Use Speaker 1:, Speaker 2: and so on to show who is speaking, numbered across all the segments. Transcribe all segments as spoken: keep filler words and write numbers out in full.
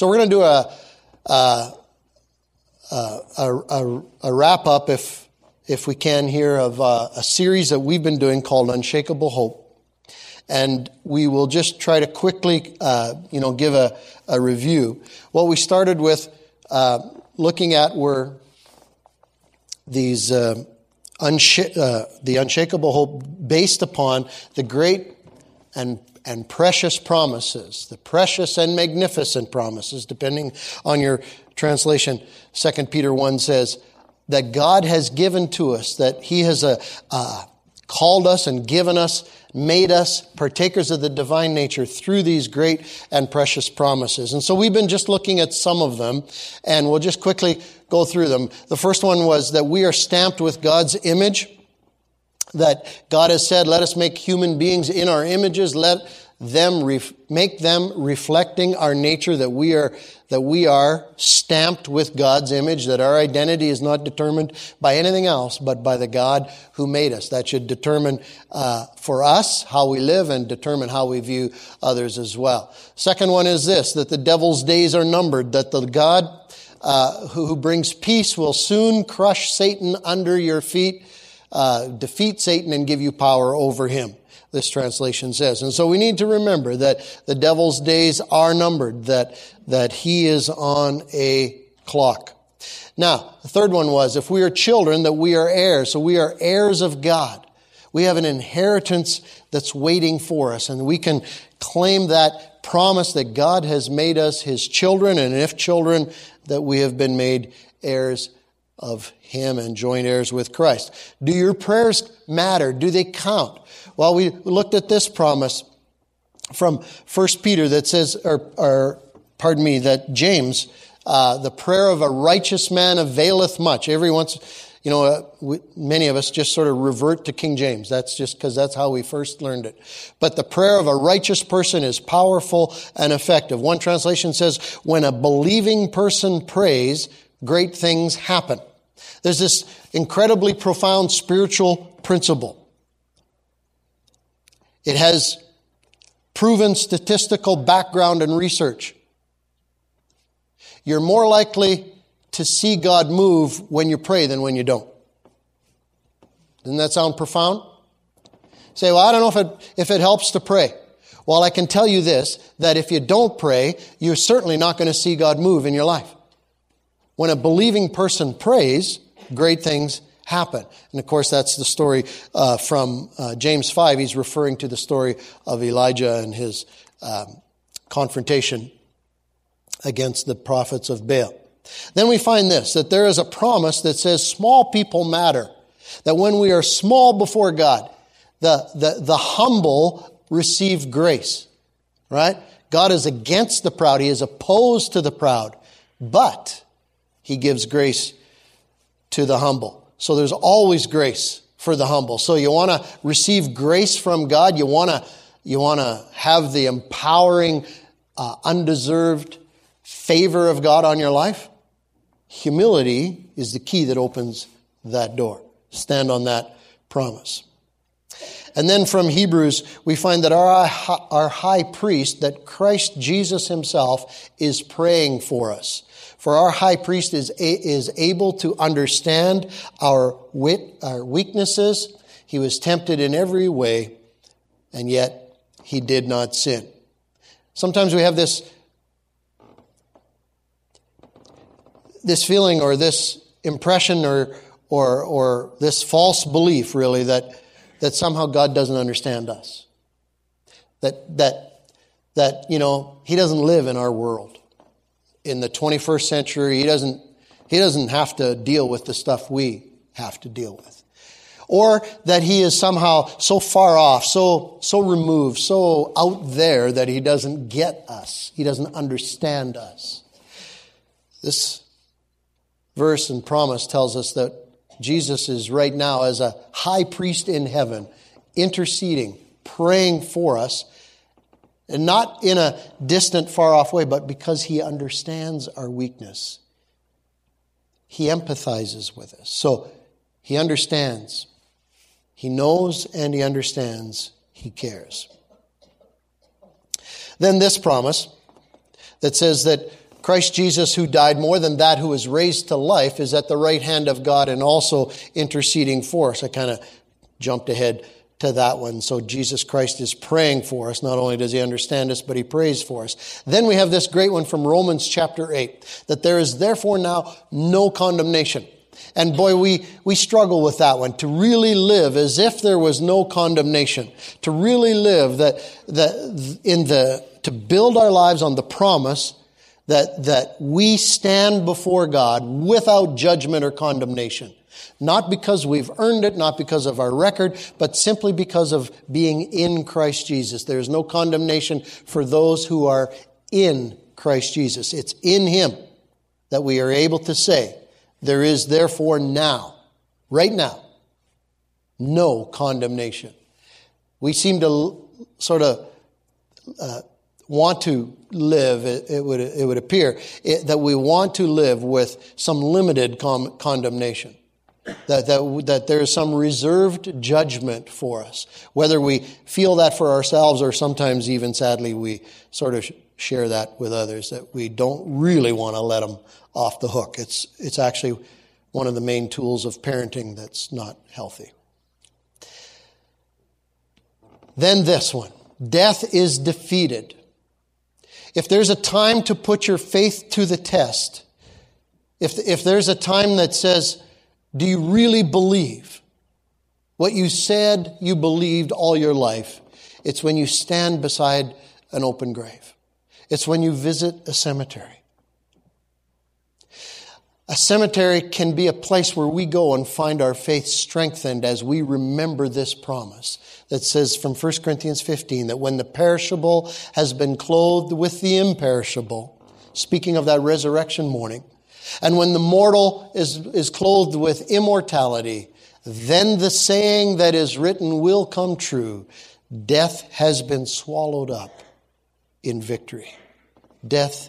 Speaker 1: So we're going to do a, a, a, a, a wrap-up, if, if we can here, of a, a series that we've been doing called Unshakable Hope. And we will just try to quickly, uh, you know, give a, a review. What we started with uh, looking at were these uh, unsh- uh, the unshakable hope based upon the great and and precious promises, the precious and magnificent promises, depending on your translation. Second Peter one says that God has given to us, that He has uh, uh, called us and given us, made us partakers of the divine nature through these great and precious promises. And so we've been just looking at some of them, and we'll just quickly go through them. The first one was that we are stamped with God's image, that God has said, let us make human beings in our images, let them ref- make them reflecting our nature, that we are that we are stamped with God's image, that our identity is not determined by anything else but by the God who made us. That should determine uh, for us how we live and determine how we view others as well. Second one is this, that the devil's days are numbered, that the God uh, who, who brings peace will soon crush Satan under your feet, uh, defeat Satan and give you power over him, this translation says. And so we need to remember that the devil's days are numbered, that, that he is on a clock. Now, the third one was, if we are children, that we are heirs. So we are heirs of God. We have an inheritance that's waiting for us, and we can claim that promise that God has made us His children, and if children, that we have been made heirs of Him and joint heirs with Christ. Do your prayers matter? Do they count? Well, we looked at this promise from First Peter that says, or, or pardon me, that James, uh, the prayer of a righteous man availeth much. Every once, you know, uh, we, many of us just sort of revert to King James. That's just because that's how we first learned it. But the prayer of a righteous person is powerful and effective. One translation says, when a believing person prays, great things happen. There's this incredibly profound spiritual principle. It has proven statistical background and research. You're more likely to see God move when you pray than when you don't. Doesn't that sound profound? Say, well, I don't know if it, if it helps to pray. Well, I can tell you this, that if you don't pray, you're certainly not going to see God move in your life. When a believing person prays, great things happen. And of course, that's the story uh, from uh, James five. He's referring to the story of Elijah and his um, confrontation against the prophets of Baal. Then we find this, that there is a promise that says small people matter. That when we are small before God, the, the, the humble receive grace. Right? God is against the proud. He is opposed to the proud. But He gives grace to the humble. So there's always grace for the humble. So you want to receive grace from God. You want to you want to have the empowering, uh, undeserved favor of God on your life. Humility is the key that opens that door. Stand on that promise. And then from Hebrews, we find that our, our high priest, that Christ Jesus Himself, is praying for us. For our high priest is is able to understand our wit, our weaknesses. He was tempted in every way, and yet He did not sin. Sometimes we have this, this feeling or this impression or or or this false belief, really, that that somehow God doesn't understand us. That that that you know He doesn't live in our world. In the twenty-first century, he doesn't, he doesn't have to deal with the stuff we have to deal with. Or that He is somehow so far off, so, so removed, so out there that He doesn't get us. He doesn't understand us. This verse and promise tells us that Jesus is right now as a high priest in heaven, interceding, praying for us, and not in a distant, far-off way, but because He understands our weakness. He empathizes with us. So He understands. He knows and He understands. He cares. Then this promise that says that Christ Jesus, who died, more than that, who was raised to life, is at the right hand of God and also interceding for us. I kind of jumped ahead to that one. So Jesus Christ is praying for us. Not only does he understand us, but he prays for us. Then we have this great one from Romans chapter eight, that there is therefore now no condemnation. And boy, we, we struggle with that one. To really live as if there was no condemnation. To really live that, that in the, to build our lives on the promise that, that we stand before God without judgment or condemnation. Not because we've earned it, not because of our record, but simply because of being in Christ Jesus. There is no condemnation for those who are in Christ Jesus. It's in him that we are able to say, there is therefore now, right now, no condemnation. We seem to sort of uh, want to live, it, it would it would appear, it, that we want to live with some limited com- condemnation. That, that, that there is some reserved judgment for us. Whether we feel that for ourselves or sometimes even sadly we sort of share that with others, that we don't really want to let them off the hook. It's, it's actually one of the main tools of parenting that's not healthy. Then this one, death is defeated. If there's a time to put your faith to the test, if, if there's a time that says, do you really believe what you said you believed all your life? It's when you stand beside an open grave. It's when you visit a cemetery. A cemetery can be a place where we go and find our faith strengthened as we remember this promise that says from First Corinthians fifteen that when the perishable has been clothed with the imperishable, speaking of that resurrection morning, and when the mortal is, is clothed with immortality, then the saying that is written will come true. Death has been swallowed up in victory. Death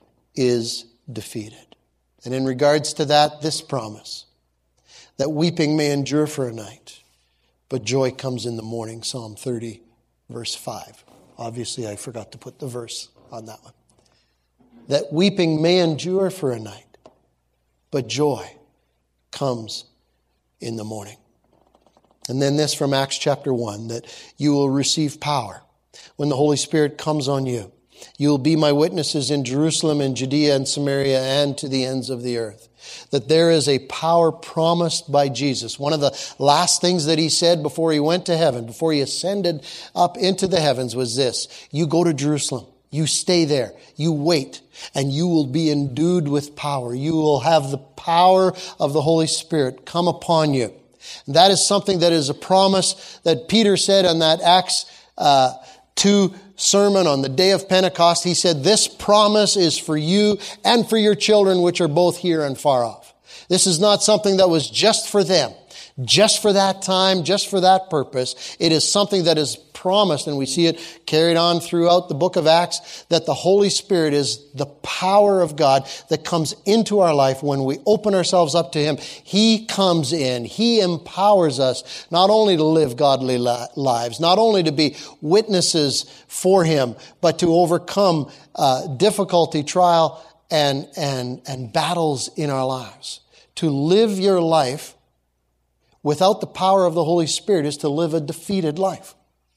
Speaker 1: is defeated. And in regards to that, this promise, that weeping may endure for a night, but joy comes in the morning. Psalm thirty, verse five. Obviously, I forgot to put the verse on that one. That weeping may endure for a night, but joy comes in the morning. And then this from Acts chapter one, that you will receive power when the Holy Spirit comes on you. You will be my witnesses in Jerusalem and Judea and Samaria and to the ends of the earth. That there is a power promised by Jesus. One of the last things that he said before he went to heaven, before he ascended up into the heavens was this: you go to Jerusalem. You stay there. You wait. And you will be endued with power. You will have the power of the Holy Spirit come upon you. And that is something that is a promise that Peter said on that Acts uh, two sermon on the day of Pentecost. He said, this promise is for you and for your children, which are both here and far off. This is not something that was just for them, just for that time, just for that purpose. It is something that is promised, and we see it carried on throughout the book of Acts, that the Holy Spirit is the power of God that comes into our life when we open ourselves up to him. He comes in. He empowers us not only to live godly lives, not only to be witnesses for him, but to overcome uh, difficulty, trial, and, and, and battles in our lives. To live your life without the power of the Holy Spirit is to live a defeated life.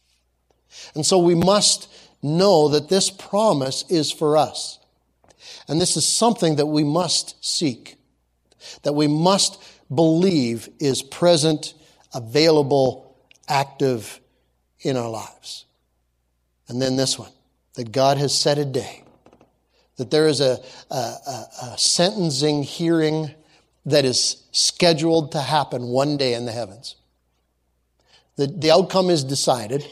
Speaker 1: And so we must know that this promise is for us. And this is something that we must seek, that we must believe is present, available, active in our lives. And then this one, that God has set a day, that there is a, a, a, a sentencing hearing that is scheduled to happen one day in the heavens. The, the outcome is decided,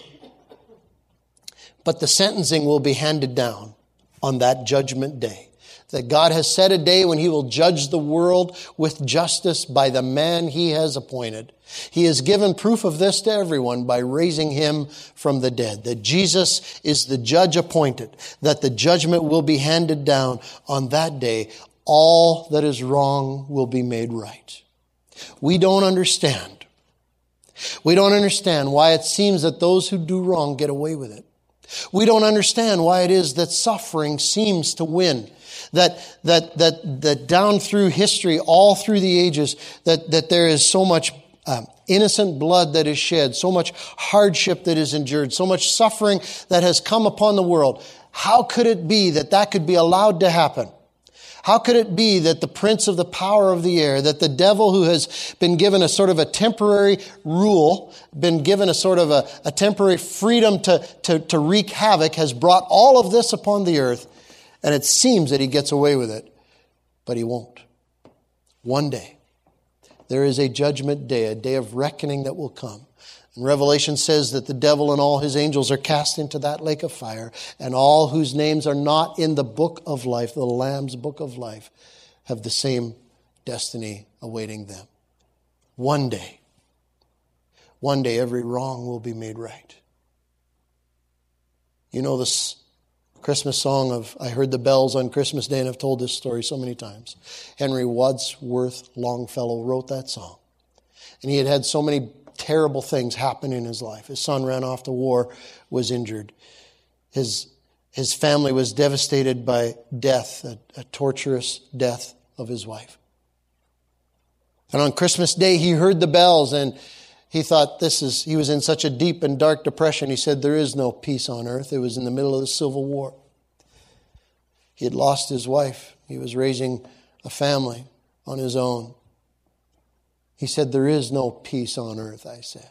Speaker 1: but the sentencing will be handed down on that judgment day. That God has set a day when he will judge the world with justice by the man he has appointed. He has given proof of this to everyone by raising him from the dead. That Jesus is the judge appointed. That the judgment will be handed down on that day. All that is wrong will be made right. We don't understand. We don't understand why it seems that those who do wrong get away with it. We don't understand why it is that suffering seems to win. That, that, that, that down through history, all through the ages, that, that there is so much um, innocent blood that is shed, so much hardship that is endured, so much suffering that has come upon the world. How could it be that that could be allowed to happen? How could it be that the prince of the power of the air, that the devil who has been given a sort of a temporary rule, been given a sort of a, a temporary freedom to, to, to wreak havoc, has brought all of this upon the earth, and it seems that he gets away with it, but he won't. One day, there is a judgment day, a day of reckoning that will come. And Revelation says that the devil and all his angels are cast into that lake of fire, and all whose names are not in the book of life, the Lamb's book of life, have the same destiny awaiting them. One day, one day every wrong will be made right. You know this Christmas song of I Heard the Bells on Christmas Day, and I've told this story so many times. Henry Wadsworth Longfellow wrote that song. And he had had so many terrible things happen in his life. His son ran off to war, was injured. His, his family was devastated by death, a, a torturous death of his wife. And on Christmas Day, he heard the bells, and he thought this is, he was in such a deep and dark depression. He said, there is no peace on earth. It was in the middle of the Civil War. He had lost his wife. He was raising a family on his own. He said, there is no peace on earth, I said.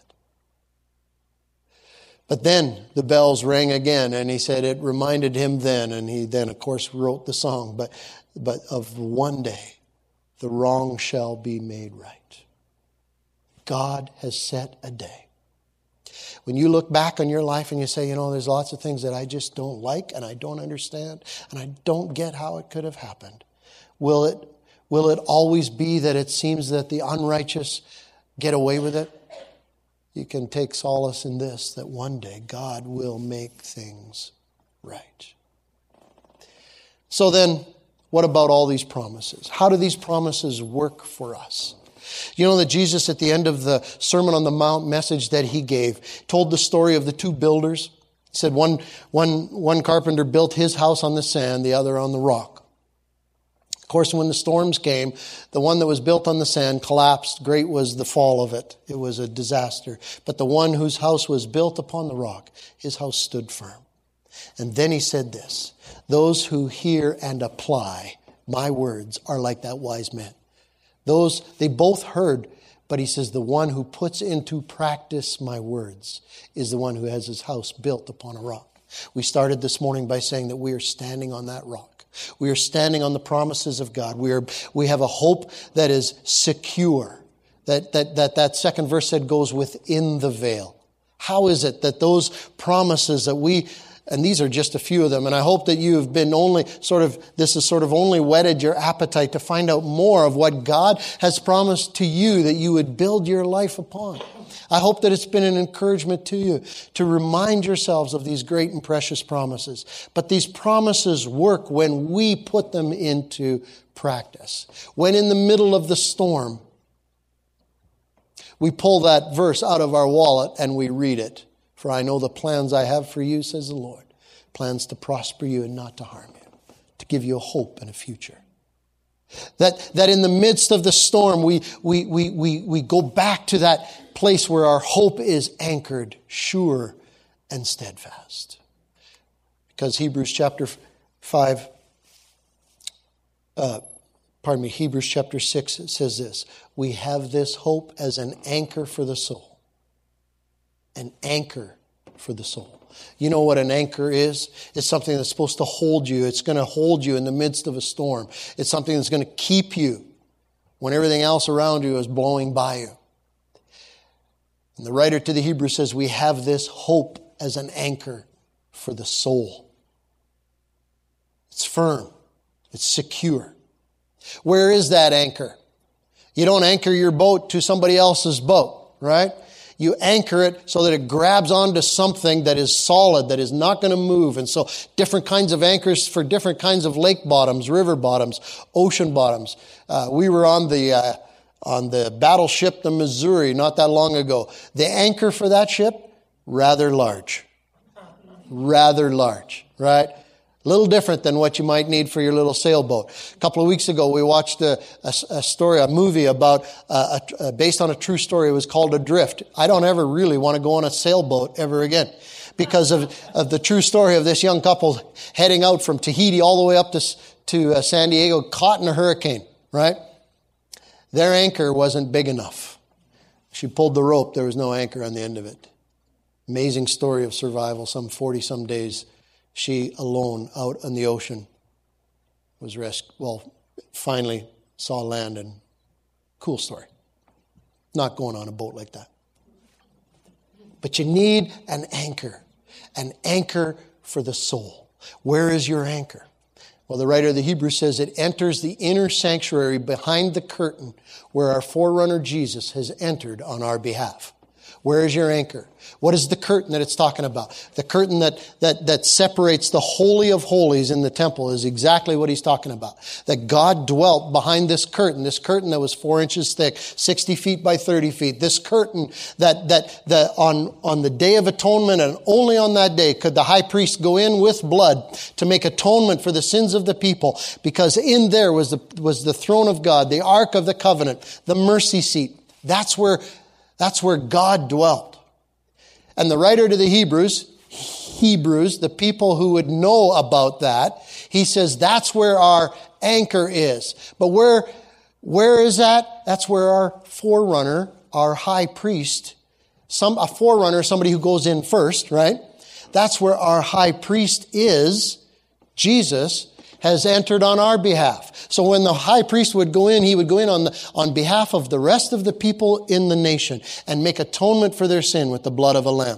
Speaker 1: But then the bells rang again, and he said it reminded him then, and he then, of course, wrote the song, but, but of one day, the wrong shall be made right. God has set a day. When you look back on your life and you say, you know, there's lots of things that I just don't like, and I don't understand, and I don't get how it could have happened. Will it Will it always be that it seems that the unrighteous get away with it? You can take solace in this, that one day God will make things right. So then, what about all these promises? How do these promises work for us? You know that Jesus, at the end of the Sermon on the Mount message that he gave, told the story of the two builders. He said one, one, one carpenter built his house on the sand, the other on the rock. Of course, when the storms came, the one that was built on the sand collapsed. Great was the fall of it. It was a disaster. But the one whose house was built upon the rock, his house stood firm. And then he said this, those who hear and apply my words are like that wise man. Those, they both heard, but he says the one who puts into practice my words is the one who has his house built upon a rock. We started this morning by saying that we are standing on that rock. We are standing on the promises of God. We are, we have a hope that is secure. That, that, that, that second verse said goes within the veil. How is it that those promises that we, and these are just a few of them, and I hope that you have been only sort of, this has sort of only whetted your appetite to find out more of what God has promised to you that you would build your life upon. I hope that it's been an encouragement to you to remind yourselves of these great and precious promises. But these promises work when we put them into practice. When in the middle of the storm, we pull that verse out of our wallet and we read it. For I know the plans I have for you, says the Lord. Plans to prosper you and not to harm you. To give you a hope and a future. That, that in the midst of the storm, we, we, we, we, we go back to that place where our hope is anchored, sure, and steadfast. Because Hebrews chapter five, uh, pardon me, Hebrews chapter six says this, we have this hope as an anchor for the soul. An anchor for the soul. You know what an anchor is? It's something that's supposed to hold you. It's going to hold you in the midst of a storm. It's something that's going to keep you when everything else around you is blowing by you. And the writer to the Hebrews says, we have this hope as an anchor for the soul. It's firm. It's secure. Where is that anchor? You don't anchor your boat to somebody else's boat, right? You anchor it so that it grabs onto something that is solid, that is not going to move. And so different kinds of anchors for different kinds of lake bottoms, river bottoms, ocean bottoms. Uh, we were on the uh, on the battleship, the Missouri, not that long ago. The anchor for that ship, rather large. Rather large, right? A little different than what you might need for your little sailboat. A couple of weeks ago, we watched a, a, a story, a movie about, uh, a, a, based on a true story. It was called Adrift. I don't ever really want to go on a sailboat ever again because of, of the true story of this young couple heading out from Tahiti all the way up to, to uh, San Diego, caught in a hurricane, right? Their anchor wasn't big enough. She pulled the rope. There was no anchor on the end of it. Amazing story of survival, some forty some days. She alone out on the ocean was rescued. Well, finally saw land, and cool story. Not going on a boat like that. But you need an anchor, an anchor for the soul. Where is your anchor? Well, the writer of the Hebrews says it enters the inner sanctuary behind the curtain where our forerunner Jesus has entered on our behalf. Where is your anchor? What is the curtain that it's talking about? The curtain that, that, that separates the Holy of Holies in the temple is exactly what he's talking about. That God dwelt behind this curtain, this curtain that was four inches thick, sixty feet by thirty feet. This curtain that, that, that on, on the Day of Atonement, and only on that day could the high priest go in with blood to make atonement for the sins of the people. Because in there was the, was the throne of God, the Ark of the Covenant, the mercy seat. That's where That's where God dwelt. And the writer to the Hebrews, Hebrews, the people who would know about that, he says that's where our anchor is. But where, where is that? That's where our forerunner, our high priest, some, a forerunner, somebody who goes in first, right? That's where our high priest is, Jesus, has entered on our behalf. So when the high priest would go in, he would go in on the, on behalf of the rest of the people in the nation and make atonement for their sin with the blood of a lamb.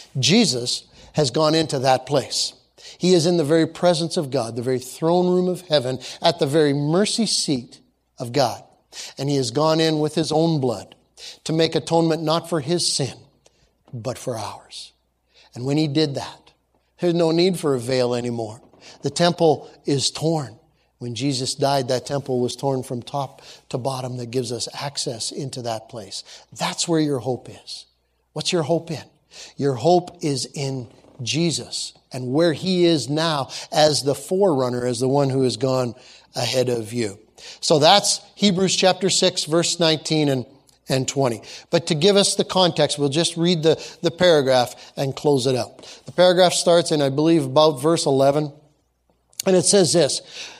Speaker 1: Jesus has gone into that place. He is in the very presence of God, the very throne room of heaven, at the very mercy seat of God. And he has gone in with his own blood to make atonement not for his sin, but for ours. And when he did that, there's no need for a veil anymore. The temple is torn. When Jesus died, that temple was torn from top to bottom. That gives us access into that place. That's where your hope is. What's your hope in? Your hope is in Jesus and where he is now as the forerunner, as the one who has gone ahead of you. So that's Hebrews chapter six, verse nineteen and, and twenty. But to give us the context, we'll just read the, the paragraph and close it out. The paragraph starts in, I believe, about verse eleven. And it says this: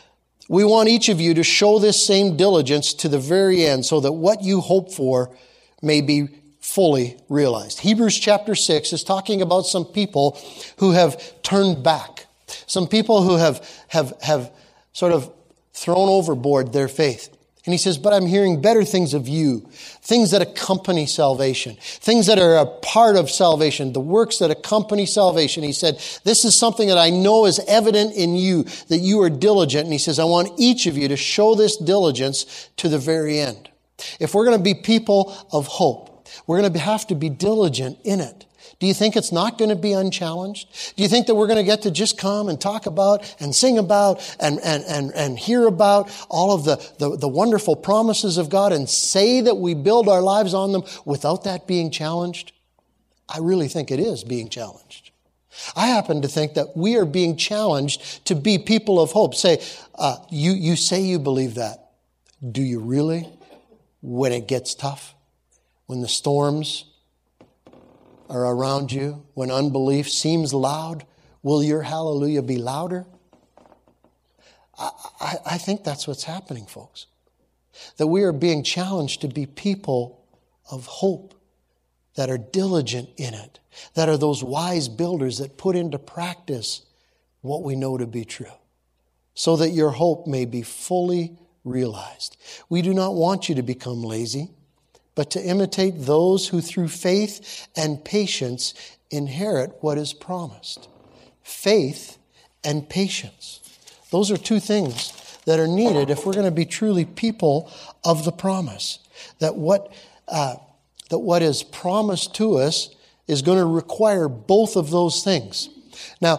Speaker 1: we want each of you to show this same diligence to the very end so that what you hope for may be fully realized. Hebrews chapter six is talking about some people who have turned back. Some people who have, have, have sort of thrown overboard their faith. And he says, but I'm hearing better things of you, things that accompany salvation, things that are a part of salvation, the works that accompany salvation. He said, this is something that I know is evident in you, that you are diligent. And he says, I want each of you to show this diligence to the very end. If we're going to be people of hope, we're going to have to be diligent in it. Do you think it's not going to be unchallenged? Do you think that we're going to get to just come and talk about and sing about and, and, and, and hear about all of the, the, the wonderful promises of God and say that we build our lives on them without that being challenged? I really think it is being challenged. I happen to think that we are being challenged to be people of hope. Say, uh, you, you say you believe that. Do you really? When it gets tough? When the storms are around you, when unbelief seems loud, will your hallelujah be louder? I, I, I think that's what's happening, folks. That we are being challenged to be people of hope that are diligent in it, that are those wise builders that put into practice what we know to be true, so that your hope may be fully realized. We do not want you to become lazy, but to imitate those who through faith and patience inherit what is promised. Faith and patience. Those are two things that are needed if we're going to be truly people of the promise. That what, uh, that what is promised to us is going to require both of those things. Now,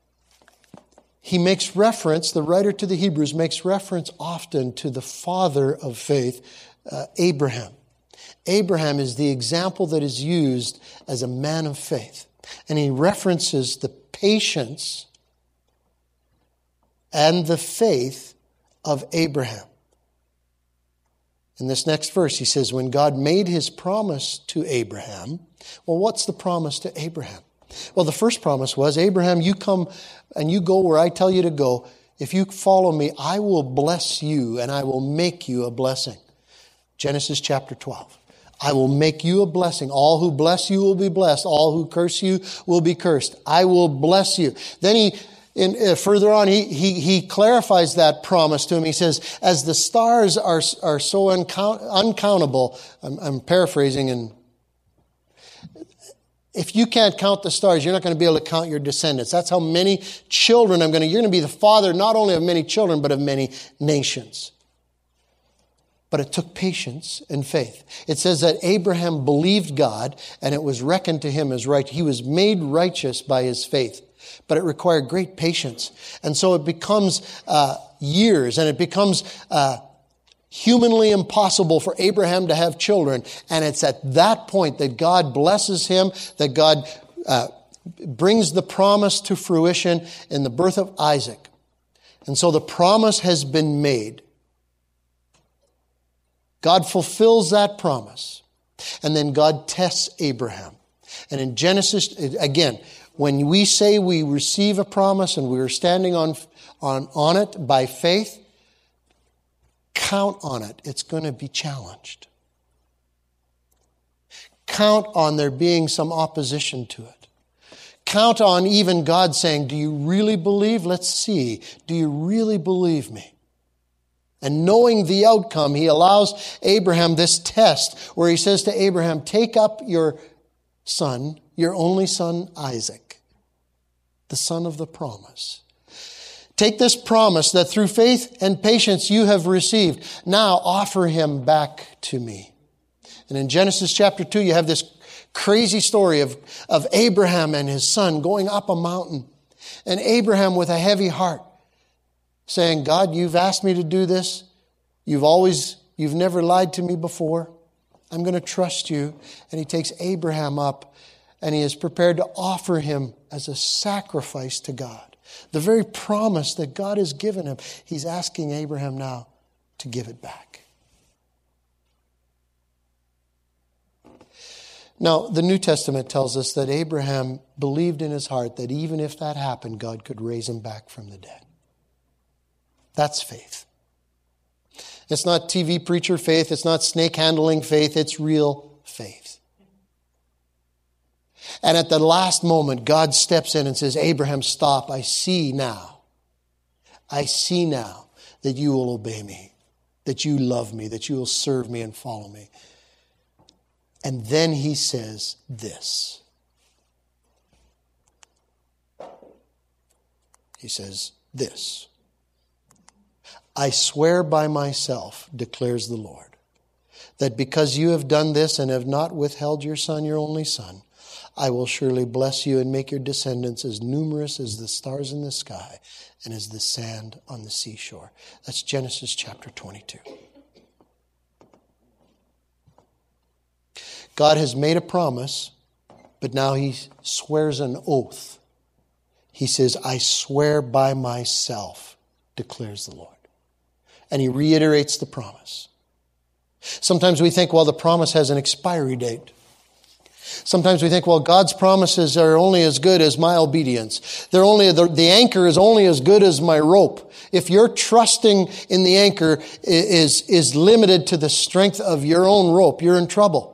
Speaker 1: he makes reference, the writer to the Hebrews makes reference often to the father of faith, uh, Abraham. Abraham is the example that is used as a man of faith. And he references the patience and the faith of Abraham. In this next verse, he says, when God made his promise to Abraham, well, what's the promise to Abraham? Well, the first promise was, Abraham, you come and you go where I tell you to go. If you follow me, I will bless you and I will make you a blessing. Genesis chapter twelve. I will make you a blessing. All who bless you will be blessed. All who curse you will be cursed. I will bless you. Then he In, uh, further on, he, he, he clarifies that promise to him. He says, as the stars are, are so uncount, uncountable, I'm, I'm paraphrasing, and if you can't count the stars, you're not going to be able to count your descendants. That's how many children I'm going to, you're going to be the father not only of many children, but of many nations. But it took patience and faith. It says that Abraham believed God, and it was reckoned to him as right. He was made righteous by his faith. But it required great patience. And so it becomes uh, years, and it becomes uh, humanly impossible for Abraham to have children. And it's at that point that God blesses him, that God uh, brings the promise to fruition in the birth of Isaac. And so the promise has been made. God fulfills that promise. And then God tests Abraham. And in Genesis, again, when we say we receive a promise and we're standing on, on, on it by faith, count on it. It's going to be challenged. Count on there being some opposition to it. Count on even God saying, do you really believe? Let's see. Do you really believe me? And knowing the outcome, he allows Abraham this test where he says to Abraham, take up your son, your only son, Isaac, the son of the promise. Take this promise that through faith and patience you have received. Now offer him back to me. And in Genesis chapter two, you have this crazy story of, of Abraham and his son going up a mountain. And Abraham with a heavy heart saying, God, you've asked me to do this. You've always, you've never lied to me before. I'm going to trust you. And he takes Abraham up and he is prepared to offer him as a sacrifice to God. The very promise that God has given him, he's asking Abraham now to give it back. Now, the New Testament tells us that Abraham believed in his heart that even if that happened, God could raise him back from the dead. That's faith. It's not T V preacher faith. It's not snake handling faith. It's real faith. And at the last moment, God steps in and says, Abraham, stop. I see now. I see now that you will obey me, that you love me, that you will serve me and follow me. And then he says this. He says this. I swear by myself, declares the Lord, that because you have done this and have not withheld your son, your only son, I will surely bless you and make your descendants as numerous as the stars in the sky and as the sand on the seashore. That's Genesis chapter twenty-two. God has made a promise, but now he swears an oath. He says, I swear by myself, declares the Lord. And he reiterates the promise. Sometimes we think, well, the promise has an expiry date. Sometimes we think, well, God's promises are only as good as my obedience. They're only, the, the anchor is only as good as my rope. If your trusting in the anchor is, is limited to the strength of your own rope, you're in trouble.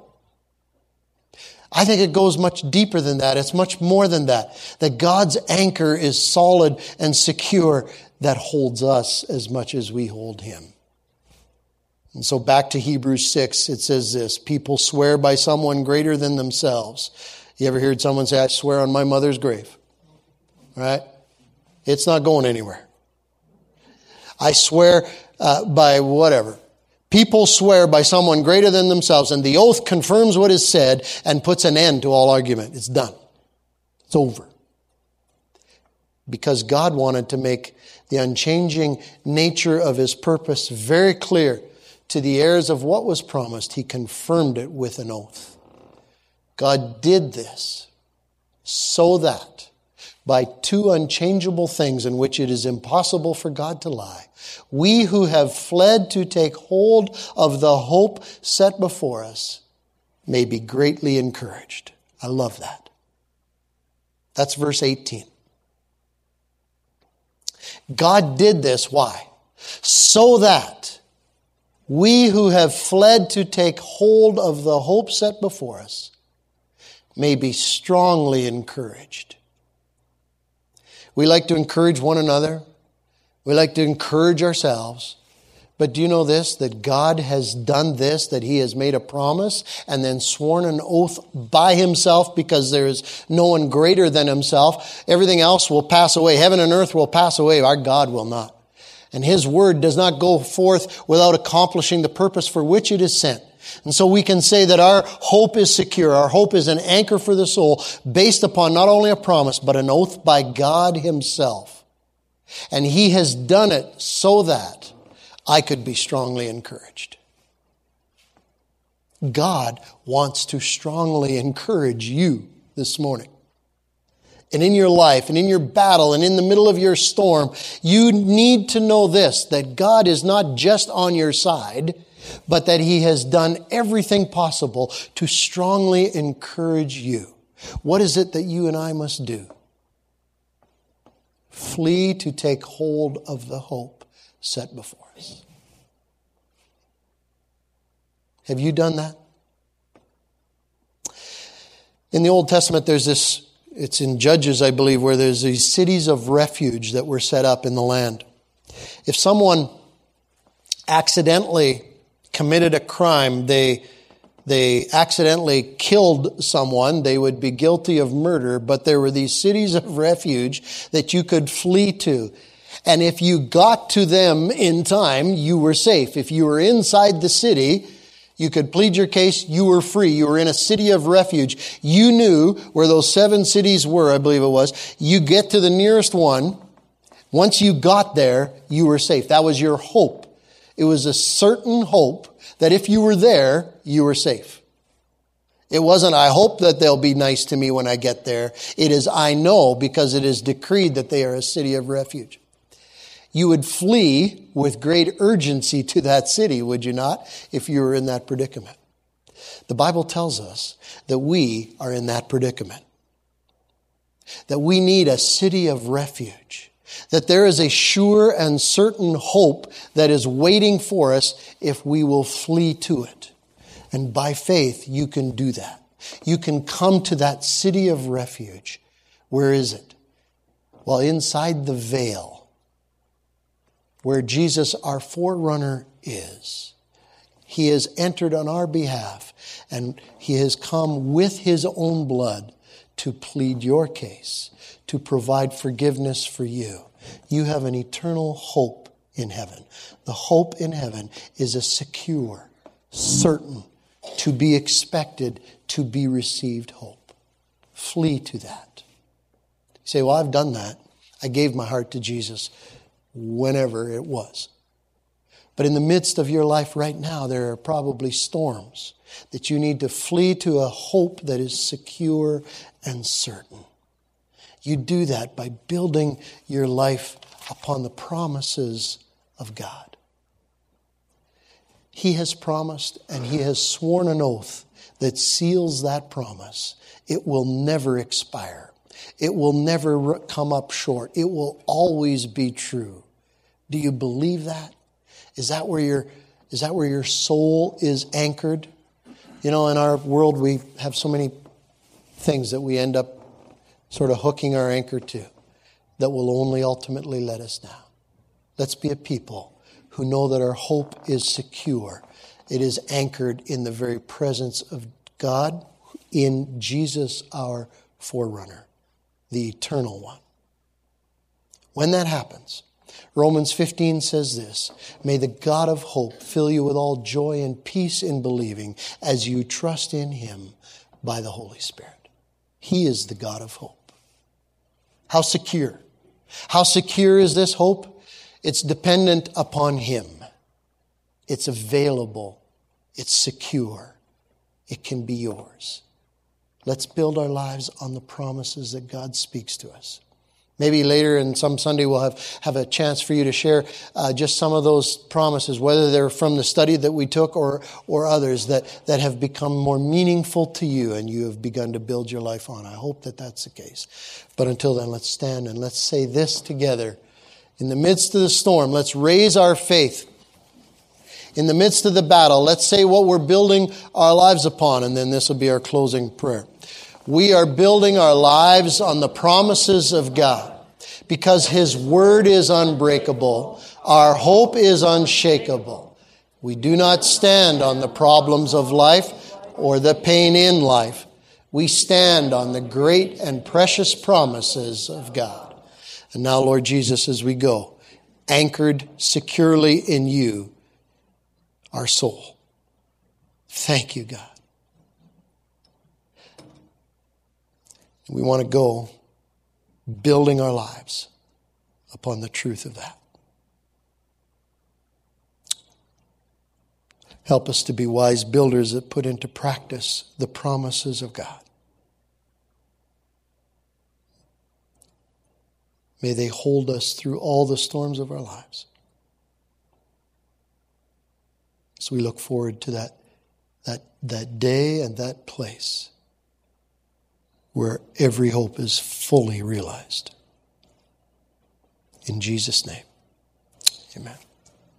Speaker 1: I think it goes much deeper than that. It's much more than that. That God's anchor is solid and secure that holds us as much as we hold him. And so back to Hebrews six, it says this, people swear by someone greater than themselves. You ever heard someone say, I swear on my mother's grave? Right? It's not going anywhere. I swear uh, by whatever. People swear by someone greater than themselves, and the oath confirms what is said and puts an end to all argument. It's done. It's over. Because God wanted to make the unchanging nature of his purpose very clear to the heirs of what was promised, he confirmed it with an oath. God did this so that by two unchangeable things in which it is impossible for God to lie, we who have fled to take hold of the hope set before us may be greatly encouraged. I love that. That's verse eighteen. God did this. Why? So that we who have fled to take hold of the hope set before us may be strongly encouraged. We like to encourage one another. We like to encourage ourselves. But do you know this? That God has done this, that He has made a promise and then sworn an oath by Himself, because there is no one greater than Himself. Everything else will pass away. Heaven and earth will pass away. Our God will not. And His word does not go forth without accomplishing the purpose for which it is sent. And so we can say that our hope is secure. Our hope is an anchor for the soul based upon not only a promise, but an oath by God Himself. And He has done it so that I could be strongly encouraged. God wants to strongly encourage you this morning. And in your life, and in your battle, and in the middle of your storm, you need to know this, that God is not just on your side, but that He has done everything possible to strongly encourage you. What is it that you and I must do? Flee to take hold of the hope set before us. Have you done that? In the Old Testament, there's this, it's in Judges, I believe, where there's these cities of refuge that were set up in the land. If someone accidentally committed a crime, they they accidentally killed someone, they would be guilty of murder, but there were these cities of refuge that you could flee to. And if you got to them in time, you were safe. If you were inside the city, you could plead your case, you were free. You were in a city of refuge. You knew where those seven cities were, I believe it was. You get to the nearest one. Once you got there, you were safe. That was your hope. It was a certain hope that if you were there, you were safe. It wasn't, I hope that they'll be nice to me when I get there. It is, I know, because it is decreed that they are a city of refuge. You would flee with great urgency to that city, would you not, if you were in that predicament? The Bible tells us that we are in that predicament. That we need a city of refuge. That there is a sure and certain hope that is waiting for us if we will flee to it. And by faith, you can do that. You can come to that city of refuge. Where is it? Well, inside the veil, where Jesus, our forerunner, is. He has entered on our behalf, and He has come with His own blood to plead your case, to provide forgiveness for you. You have an eternal hope in heaven. The hope in heaven is a secure, certain, to be expected, to be received hope. Flee to that. You say, well, I've done that. I gave my heart to Jesus whenever it was. But in the midst of your life right now, there are probably storms that you need to flee to a hope that is secure and certain. You do that by building your life upon the promises of God. He has promised, and He has sworn an oath that seals that promise. It will never expire. It will never come up short. It will always be true. Do you believe that? Is that where your, is that where your soul is anchored? You know, in our world, we have so many things that we end up sort of hooking our anchor to that will only ultimately let us down. Let's be a people who know that our hope is secure. It is anchored in the very presence of God, in Jesus, our forerunner, the eternal one. When that happens, Romans fifteen says this, may the God of hope fill you with all joy and peace in believing as you trust in Him by the Holy Spirit. He is the God of hope. How secure? How secure is this hope? It's dependent upon Him. It's available. It's secure. It can be yours. Let's build our lives on the promises that God speaks to us. Maybe later in some Sunday we'll have, have a chance for you to share uh, just some of those promises, whether they're from the study that we took or or others that, that have become more meaningful to you and you have begun to build your life on. I hope that that's the case. But until then, let's stand and let's say this together. In the midst of the storm, let's raise our faith. In the midst of the battle, let's say what we're building our lives upon, and then this will be our closing prayer. We are building our lives on the promises of God because His word is unbreakable. Our hope is unshakable. We do not stand on the problems of life or the pain in life. We stand on the great and precious promises of God. And now, Lord Jesus, as we go, anchored securely in you, our soul. Thank you, God. We want to go building our lives upon the truth of that. Help us to be wise builders that put into practice the promises of God. May they hold us through all the storms of our lives. So we look forward to that, that, that day and that place where every hope is fully realized. In Jesus' name, amen.